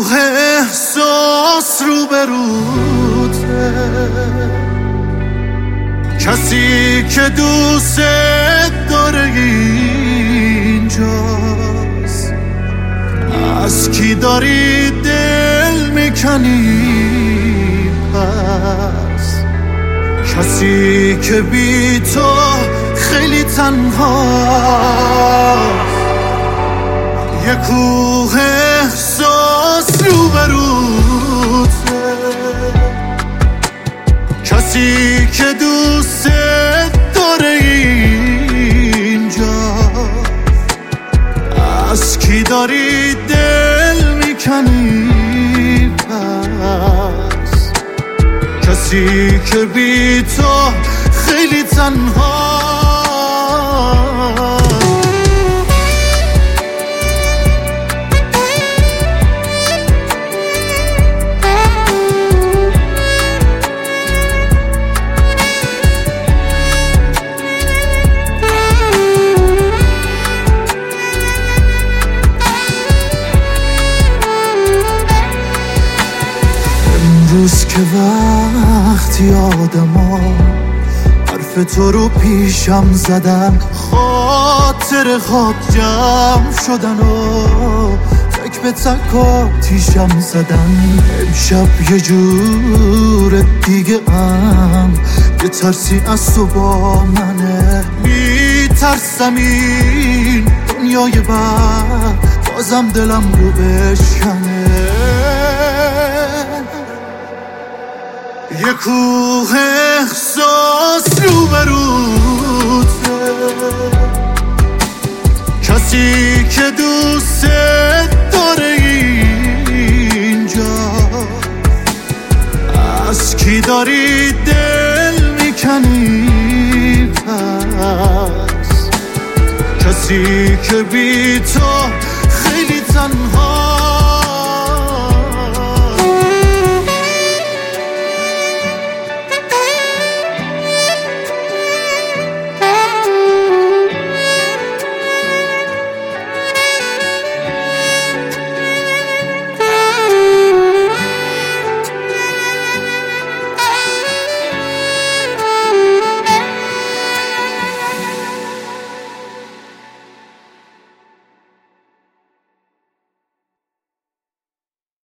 کوه احساس روبروته، کسی که دوست داره اینجاست. از کی داری دل میکنی پس؟ کسی که بی تو خیلی تنهاست. یه کوه احساس روبروته، کسی که دوست داره اینجا. از کی داری دل میکنی پس؟ کسی که بی تو خیلی تنها. امروز که وقتی آدما حرف تو رو پیشم زدن، خاطر خواب جمع شدن و تک به تک آتیشم زدن. امشب یه جور دیگه یه ترسی از تو با منه. میترسم این دنیای بد بازم دلم رو بشکنه. یه کوه احساس روبروته، کسی که دوست داره